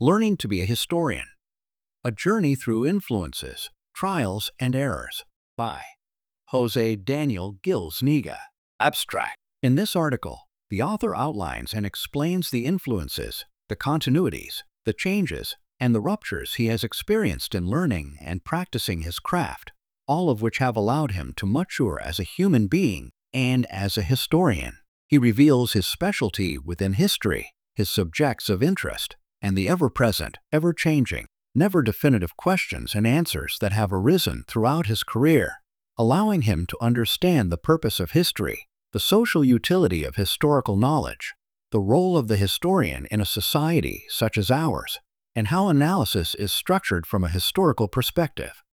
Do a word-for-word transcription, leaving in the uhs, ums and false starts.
Learning to be a Historian: A Journey Through Influences, Trials, and Errors by Jose Daniel Gils Niga. Abstract. In this article, the author outlines and explains the influences, the continuities, the changes, and the ruptures he has experienced in learning and practicing his craft, all of which have allowed him to mature as a human being and as a historian. He reveals his specialty within history, his subjects of interest, and the ever-present, ever-changing, never-definitive questions and answers that have arisen throughout his career, allowing him to understand the purpose of history, the social utility of historical knowledge, the role of the historian in a society such as ours, and how analysis is structured from a historical perspective.